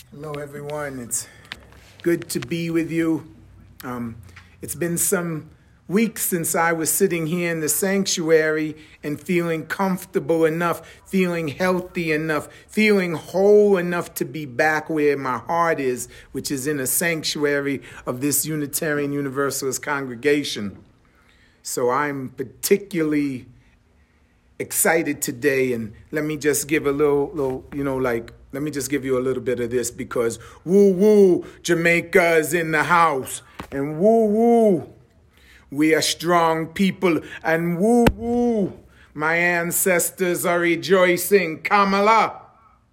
Hello, everyone. It's good to be with you. It's been some weeks since I was sitting here in the sanctuary and feeling comfortable enough, feeling healthy enough, feeling whole enough to be back where my heart is, which is in a sanctuary of this Unitarian Universalist congregation. So I'm particularly excited today, and let me just give a little, let me just give you a little bit of this because woo woo, Jamaica is in the house, and woo woo, we are strong people, and woo woo, my ancestors are rejoicing. Kamala.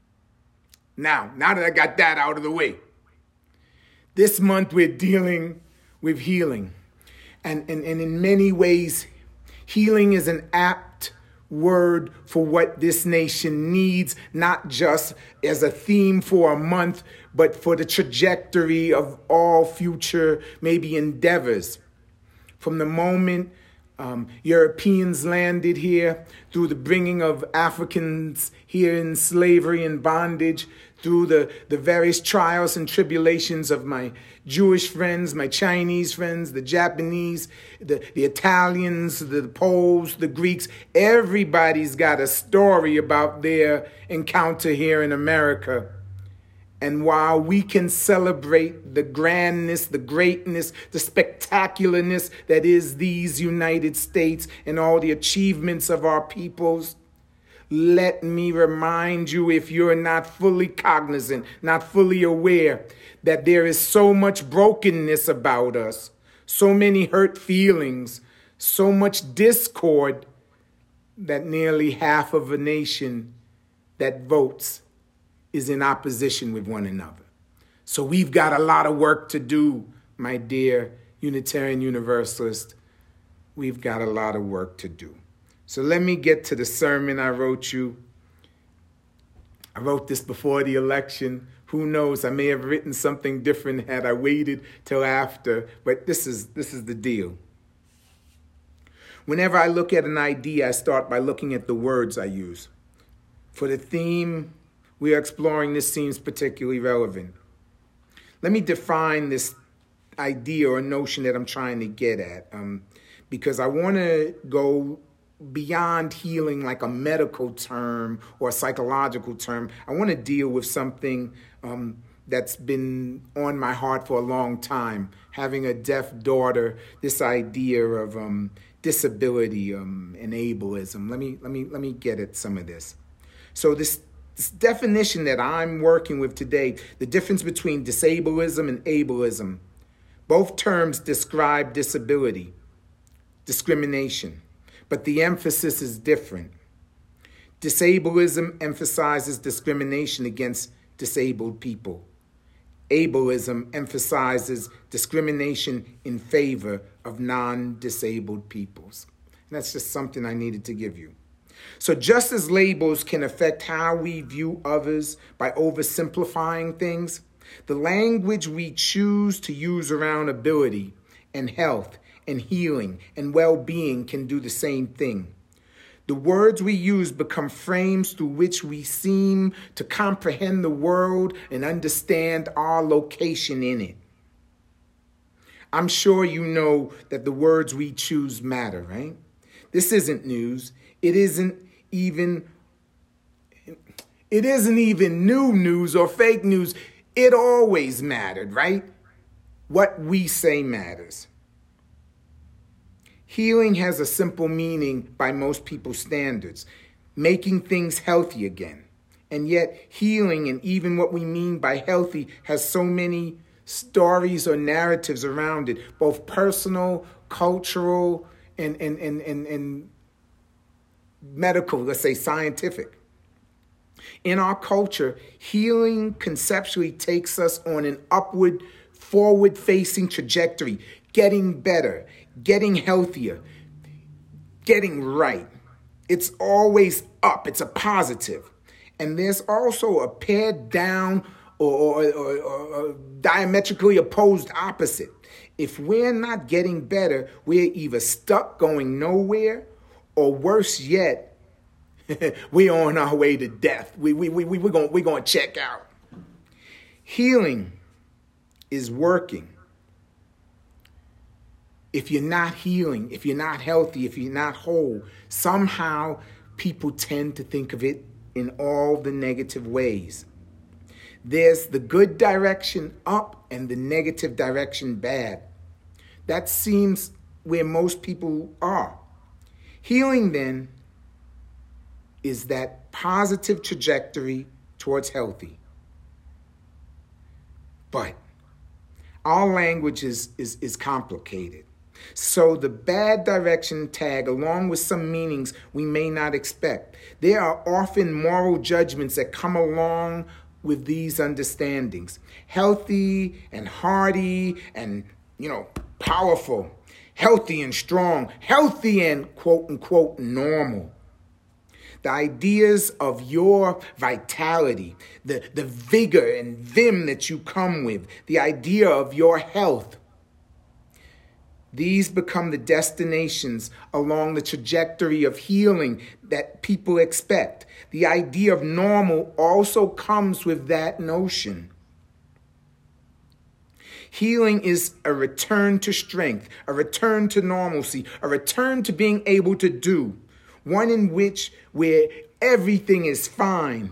Now that I got that out of the way, this month we're dealing with healing, and in many ways, healing is an apt word for what this nation needs, not just as a theme for a month, but for the trajectory of all future, maybe endeavors. From the moment Europeans landed here, through the bringing of Africans here in slavery and bondage, through the various trials and tribulations of my Jewish friends, my Chinese friends, the Japanese, the Italians, the Poles, the Greeks. Everybody's got a story about their encounter here in America. And while we can celebrate the grandness, the greatness, the spectacularness that is these United States and all the achievements of our peoples, let me remind you, if you're not fully cognizant, not fully aware, that there is so much brokenness about us, so many hurt feelings, so much discord, that nearly half of a nation that votes is in opposition with one another. So we've got a lot of work to do, my dear Unitarian Universalist. We've got a lot of work to do. So let me get to the sermon I wrote you. I wrote this before the election. Who knows? I may have written something different had I waited till after, but this is the deal. Whenever I look at an idea, I start by looking at the words I use. For the theme we are exploring, this seems particularly relevant. Let me define this idea or notion that I'm trying to get at, because I want to go beyond healing like a medical term or a psychological term. I want to deal with something that's been on my heart for a long time. Having a deaf daughter, this idea of disability and ableism. Let me get at some of this. So this definition that I'm working with today, the difference between disableism and ableism, both terms describe disability, discrimination, but the emphasis is different. Disableism emphasizes discrimination against disabled people. Ableism emphasizes discrimination in favor of non-disabled peoples. And that's just something I needed to give you. So just as labels can affect how we view others by oversimplifying things, the language we choose to use around ability and health and healing and well-being can do the same thing. The words we use become frames through which we seem to comprehend the world and understand our location in it. I'm sure you know that the words we choose matter, right? This isn't news. It isn't even new news or fake news. It always mattered, right? What we say matters. Healing has a simple meaning by most people's standards, making things healthy again. And yet healing and even what we mean by healthy has so many stories or narratives around it, both personal, cultural, and medical, let's say scientific. In our culture, healing conceptually takes us on an upward, forward-facing trajectory, getting better, getting healthier, getting right. It's always up. It's a positive. And there's also a pared down or diametrically opposed opposite. If we're not getting better, we're either stuck going nowhere, or worse yet, we're on our way to death. We're going to check out. Healing is working. If you're not healing, if you're not healthy, if you're not whole, somehow people tend to think of it in all the negative ways. There's the good direction up and the negative direction bad. That seems where most people are. Healing, then, is that positive trajectory towards healthy. But our language is complicated. So the bad direction tag, along with some meanings we may not expect. There are often moral judgments that come along with these understandings. Healthy and hearty and, powerful. Healthy and strong. Healthy and quote unquote normal. The ideas of your vitality, the vigor and vim that you come with, the idea of your health. These become the destinations along the trajectory of healing that people expect. The idea of normal also comes with that notion. Healing is a return to strength, a return to normalcy, a return to being able to do, one in which where everything is fine.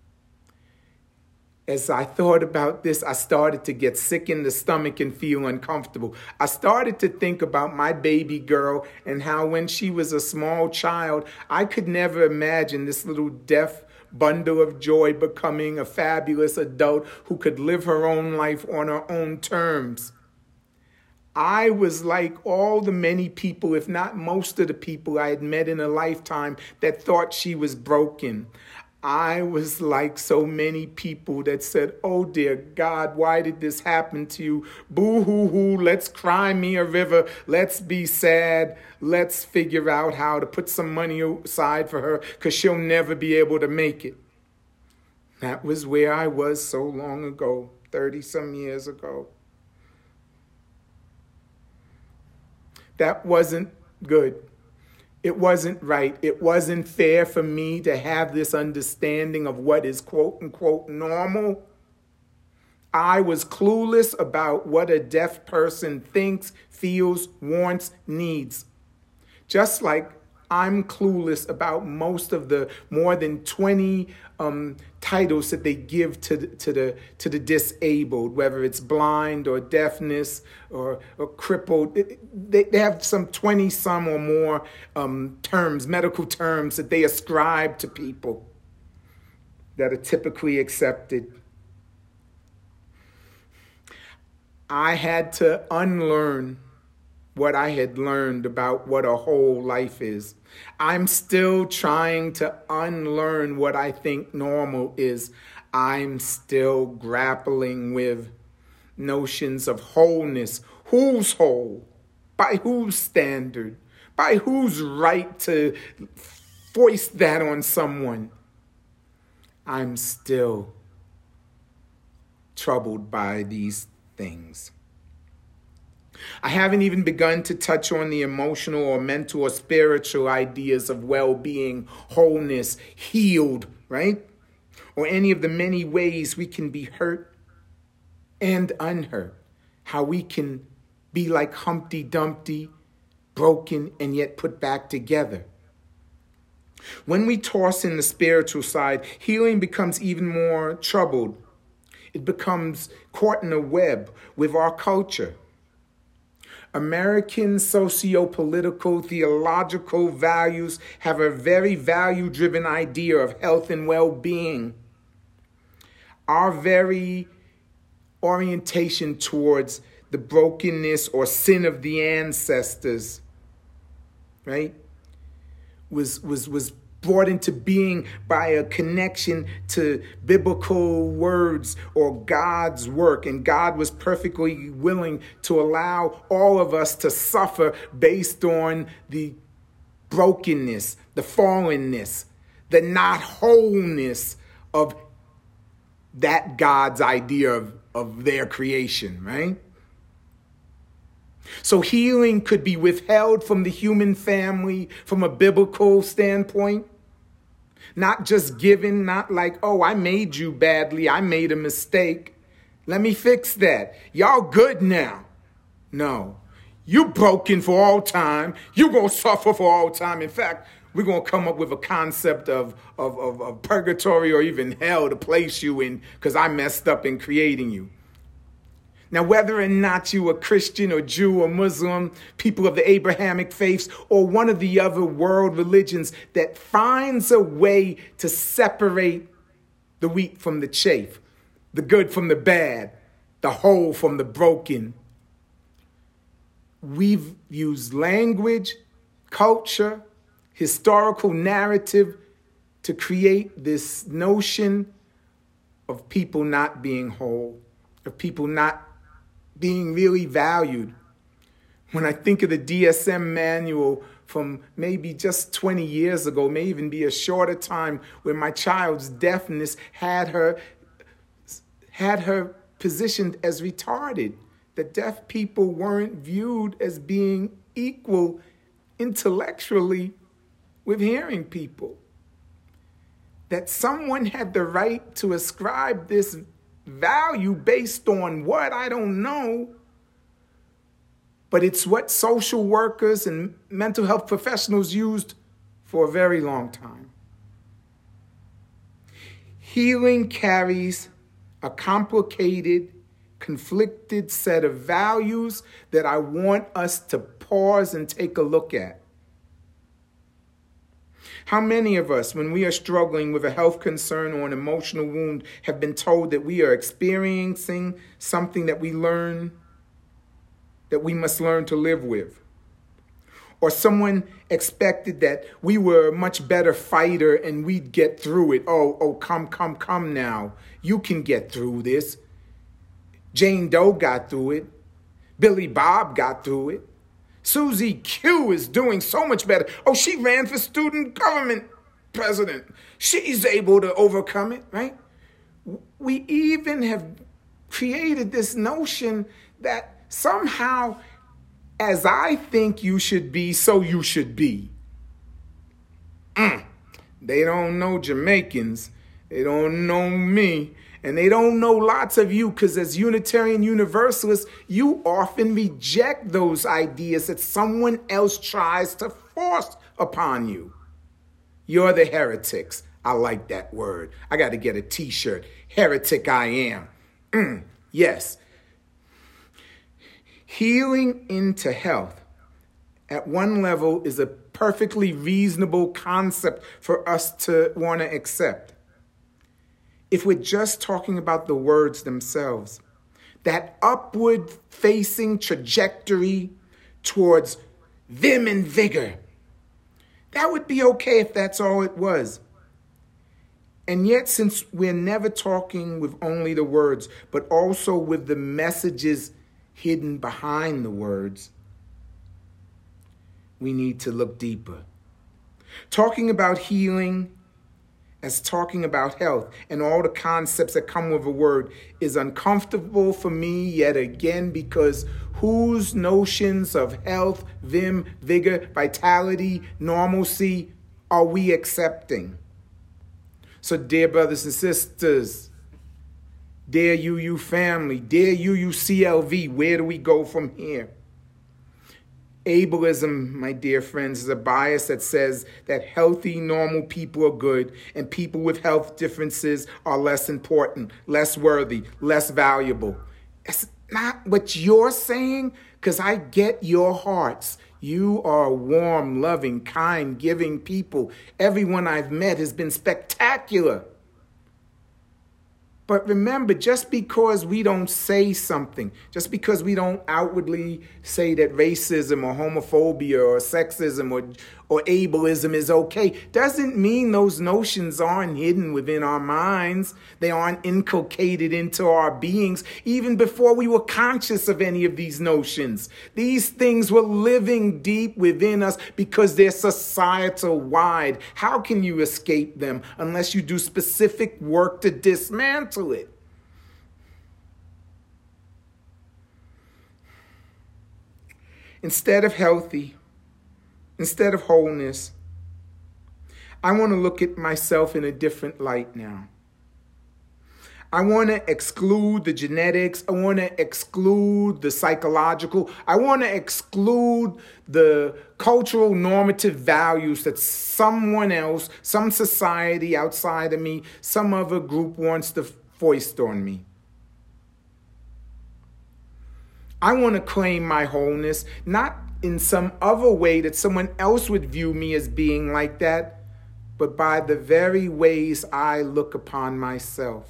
As I thought about this, I started to get sick in the stomach and feel uncomfortable. I started to think about my baby girl and how when she was a small child, I could never imagine this little deaf bundle of joy becoming a fabulous adult who could live her own life on her own terms. I was like all the many people, if not most of the people I had met in a lifetime that thought she was broken. I was like so many people that said, oh dear God, why did this happen to you? Boo-hoo-hoo, let's cry me a river. Let's be sad. Let's figure out how to put some money aside for her because she'll never be able to make it. That was where I was so long ago, 30-some years ago. That wasn't good. It wasn't right. It wasn't fair for me to have this understanding of what is quote unquote normal. I was clueless about what a deaf person thinks, feels, wants, needs. Just like I'm clueless about most of the more than 20 titles that they give to the disabled, whether it's blind or deafness or crippled. They have some 20-some or more terms, medical terms that they ascribe to people that are typically accepted. I had to unlearn what I had learned about what a whole life is. I'm still trying to unlearn what I think normal is. I'm still grappling with notions of wholeness. Who's whole? By whose standard? By whose right to foist that on someone? I'm still troubled by these things. I haven't even begun to touch on the emotional or mental or spiritual ideas of well-being, wholeness, healed, right? Or any of the many ways we can be hurt and unhurt. How we can be like Humpty Dumpty, broken and yet put back together. When we toss in the spiritual side, healing becomes even more troubled. It becomes caught in a web with our culture. American socio-political, theological values have a very value-driven idea of health and well-being. Our very orientation towards the brokenness or sin of the ancestors, right, was brought into being by a connection to biblical words or God's work. And God was perfectly willing to allow all of us to suffer based on the brokenness, the fallenness, the not wholeness of that God's idea of their creation, right? So healing could be withheld from the human family from a biblical standpoint. Not just given, not like, oh, I made you badly, I made a mistake. Let me fix that. Y'all good now. No. You broken for all time. You gonna suffer for all time. In fact, we're gonna come up with a concept of purgatory or even hell to place you in because I messed up in creating you. Now, whether or not you are Christian or Jew or Muslim, people of the Abrahamic faiths, or one of the other world religions that finds a way to separate the wheat from the chaff, the good from the bad, the whole from the broken. We've used language, culture, historical narrative to create this notion of people not being whole, of people not being really valued. When I think of the DSM manual from maybe just 20 years ago, may even be a shorter time, where my child's deafness had her positioned as retarded. That deaf people weren't viewed as being equal intellectually with hearing people. That someone had the right to ascribe this value based on what? I don't know. But it's what social workers and mental health professionals used for a very long time. Healing carries a complicated, conflicted set of values that I want us to pause and take a look at. How many of us, when we are struggling with a health concern or an emotional wound, have been told that we are experiencing something that we must learn to live with? Or someone expected that we were a much better fighter and we'd get through it. Oh, come now. You can get through this. Jane Doe got through it. Billy Bob got through it. Susie Q is doing so much better. Oh, she ran for student government president. She's able to overcome it, right? We even have created this notion that somehow, as I think you should be, so you should be. They don't know Jamaicans. They don't know me. And they don't know lots of you, because as Unitarian Universalists, you often reject those ideas that someone else tries to force upon you. You're the heretics. I like that word. I got to get a t-shirt. Heretic I am. Yes. Healing into health at one level is a perfectly reasonable concept for us to want to accept. If we're just talking about the words themselves, that upward-facing trajectory towards vim and vigor, that would be okay if that's all it was. And yet, since we're never talking with only the words, but also with the messages hidden behind the words, we need to look deeper. Talking about healing as talking about health and all the concepts that come with a word is uncomfortable for me yet again, because whose notions of health, vim, vigor, vitality, normalcy are we accepting? So dear brothers and sisters, dear UU family, dear UU CLV, where do we go from here? Ableism, my dear friends, is a bias that says that healthy, normal people are good and people with health differences are less important, less worthy, less valuable. It's not what you're saying, because I get your hearts. You are warm, loving, kind, giving people. Everyone I've met has been spectacular. But remember, just because we don't say something, just because we don't outwardly say that racism or homophobia or sexism or ableism is okay, doesn't mean those notions aren't hidden within our minds. They aren't inculcated into our beings even before we were conscious of any of these notions. These things were living deep within us because they're societal wide. How can you escape them unless you do specific work to dismantle it? Instead of healthy, instead of wholeness, I want to look at myself in a different light now. I want to exclude the genetics. I want to exclude the psychological. I want to exclude the cultural normative values that someone else, some society outside of me, some other group wants to foist on me. I want to claim my wholeness, not in some other way that someone else would view me as being like that, but by the very ways I look upon myself.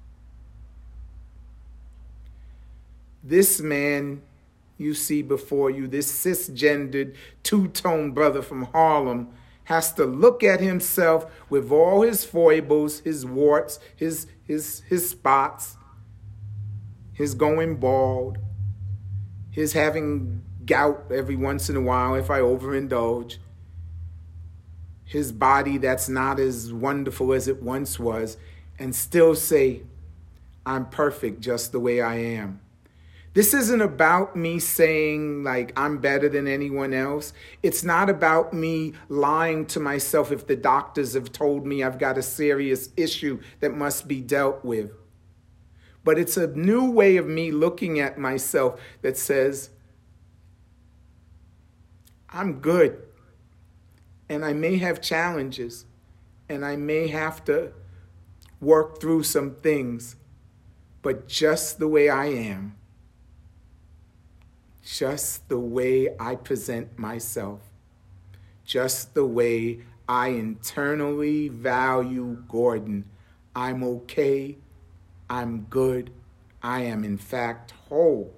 This man you see before you, this cisgendered, two-tone brother from Harlem, has to look at himself with all his foibles, his warts, his spots, his going bald, his having gout every once in a while if I overindulge, his body that's not as wonderful as it once was, and still say, I'm perfect just the way I am. This isn't about me saying like I'm better than anyone else. It's not about me lying to myself if the doctors have told me I've got a serious issue that must be dealt with. But it's a new way of me looking at myself that says, I'm good. And I may have challenges. And I may have to work through some things. But just the way I am, just the way I present myself, just the way I internally value Gordon, I'm okay, I'm good, I am in fact whole.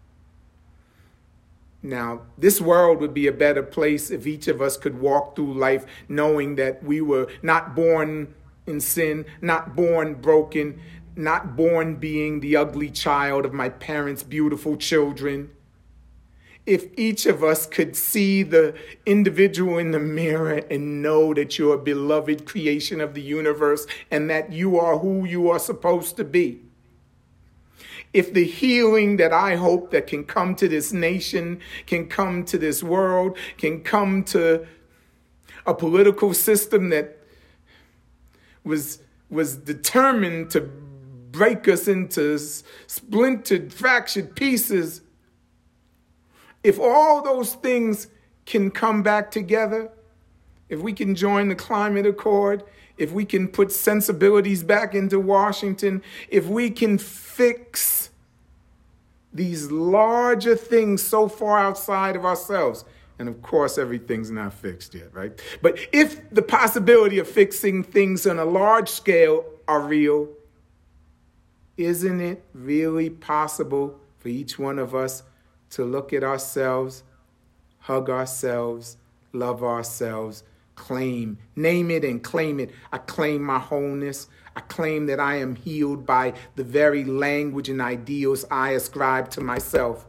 Now, this world would be a better place if each of us could walk through life knowing that we were not born in sin, not born broken, not born being the ugly child of my parents' beautiful children. If each of us could see the individual in the mirror and know that you're a beloved creation of the universe and that you are who you are supposed to be. If the healing that I hope that can come to this nation, can come to this world, can come to a political system that was determined to break us into splintered, fractured pieces, if all those things can come back together, if we can join the climate accord, if we can put sensibilities back into Washington, if we can fix these larger things so far outside of ourselves, and of course, everything's not fixed yet, right? But if the possibility of fixing things on a large scale are real, isn't it really possible for each one of us to look at ourselves, hug ourselves, love ourselves, claim, name it and claim it. I claim my wholeness. I claim that I am healed by the very language and ideals I ascribe to myself.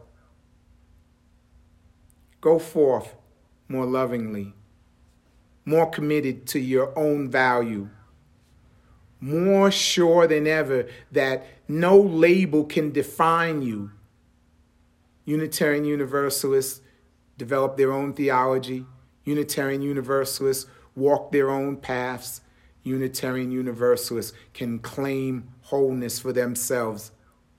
Go forth more lovingly, more committed to your own value, more sure than ever that no label can define you. Unitarian Universalists develop their own theology. Unitarian Universalists walk their own paths. Unitarian Universalists can claim wholeness for themselves.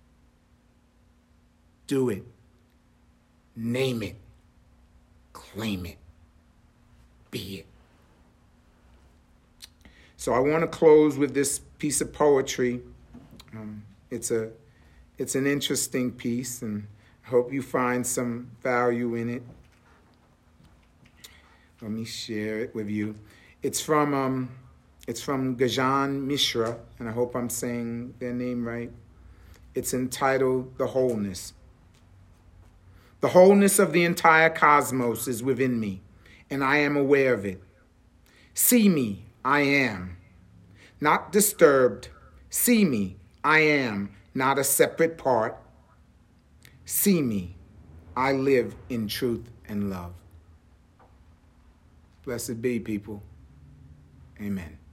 Do it. Name it. Claim it. Be it. So I want to close with this piece of poetry. It's an interesting piece, and I hope you find some value in it. Let me share it with you. It's from Gajan Mishra, and I hope I'm saying their name right. It's entitled The Wholeness. The wholeness of the entire cosmos is within me, and I am aware of it. See me, I am. Not disturbed. See me, I am, not a separate part. See me, I live in truth and love. Blessed be, people. Amen.